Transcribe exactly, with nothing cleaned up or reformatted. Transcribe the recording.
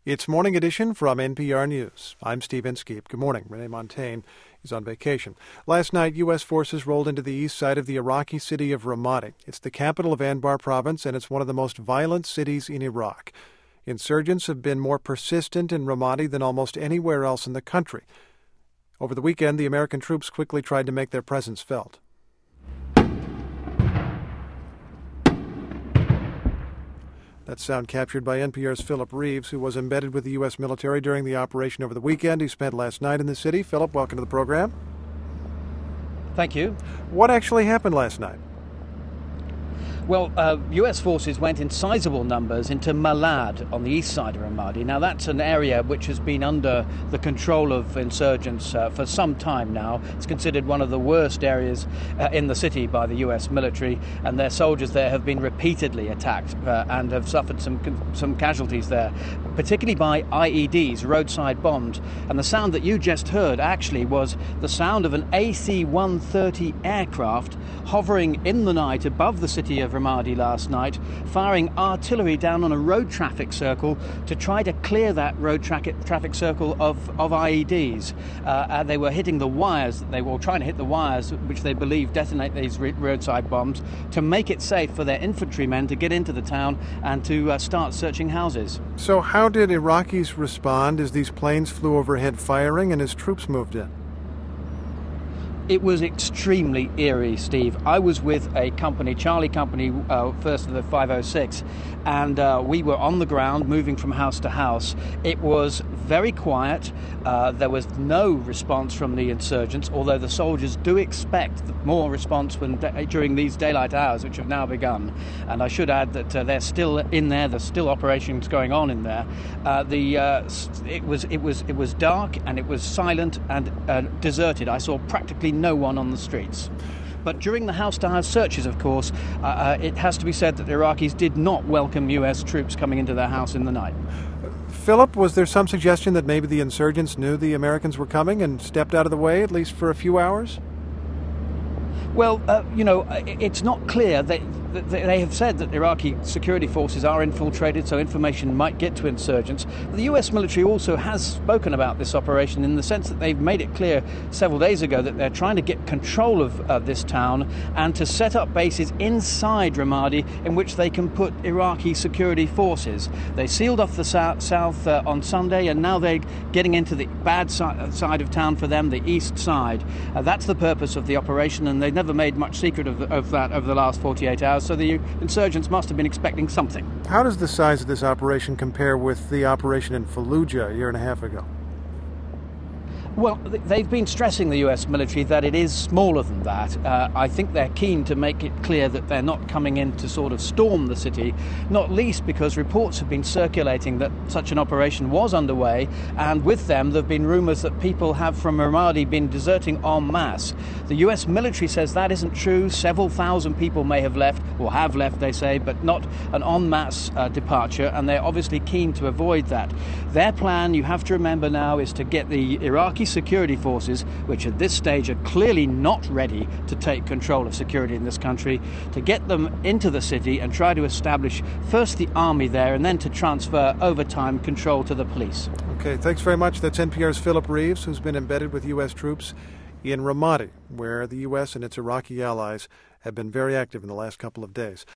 It's Morning Edition from N P R News. I'm Steve Inskeep. Good morning. Renee Montagne is on vacation. Last night, U S forces rolled into the east side of the Iraqi city of Ramadi. It's the capital of Anbar province, and it's one of the most violent cities in Iraq. Insurgents have been more persistent in Ramadi than almost anywhere else in the country. Over the weekend, the American troops quickly tried to make their presence felt. That sound captured by N P R's Philip Reeves, who was embedded with the U S military during the operation over the weekend. He spent last night in the city. Philip, welcome to the program. Thank you. What actually happened last night? Well, uh, U S forces went in sizable numbers into Malad on the east side of Ramadi. Now, that's an area which has been under the control of insurgents uh, for some time now. It's considered one of the worst areas uh, in the city by the U S military, and their soldiers there have been repeatedly attacked uh, and have suffered some some casualties there, particularly by I E Ds, roadside bombs. And the sound that you just heard actually was the sound of an A C one thirty aircraft hovering in the night above the city of Ramadi last night, firing artillery down on a road traffic circle to try to clear that road tra- traffic circle of, of I E Ds. Uh, and they were hitting the wires, they were trying to hit the wires which they believe detonate these re- roadside bombs to make it safe for their infantrymen to get into the town and to uh, start searching houses. So how did Iraqis respond as these planes flew overhead firing and as troops moved in? It was extremely eerie, Steve. I was with a company, Charlie Company, uh, first of the five oh six, and uh, we were on the ground moving from house to house. It was very quiet. Uh, there was no response from the insurgents, although the soldiers do expect more response when de- during these daylight hours, which have now begun. And I should add that uh, they're still in there. There's still operations going on in there. Uh, the uh, it was it was it was dark and it was silent and uh, deserted. I saw practically no one on the streets. But during the house-to-house searches, of course, uh, uh, it has to be said that the Iraqis did not welcome U S troops coming into their house in the night. Philip, was there some suggestion that maybe the insurgents knew the Americans were coming and stepped out of the way, at least for a few hours? Well, uh, you know, it's not clear. They, they have said that Iraqi security forces are infiltrated, so information might get to insurgents. The U S military also has spoken about this operation in the sense that they've made it clear several days ago that they're trying to get control of uh, this town and to set up bases inside Ramadi in which they can put Iraqi security forces. They sealed off the south, south uh, on Sunday, and now they're getting into the bad si- side of town for them, the east side. Uh, that's the purpose of the operation, and they've never made much secret of, the, of that over the last forty-eight hours, so the insurgents must have been expecting something. How does the size of this operation compare with the operation in Fallujah a year and a half ago? Well, they've been stressing, the U S military, that it is smaller than that. Uh, I think they're keen to make it clear that they're not coming in to sort of storm the city, not least because reports have been circulating that such an operation was underway, and with them there have been rumours that people have from Ramadi been deserting en masse. The U S military says that isn't true. Several thousand people may have left, or have left, they say, but not an en masse uh, departure, and they're obviously keen to avoid that. Their plan, you have to remember now, is to get the Iraqi security forces, which at this stage are clearly not ready to take control of security in this country, to get them into the city and try to establish first the army there and then to transfer over time control to the police. Okay, thanks very much. That's N P R's Philip Reeves, who's been embedded with U S troops in Ramadi, where the U S and its Iraqi allies have been very active in the last couple of days.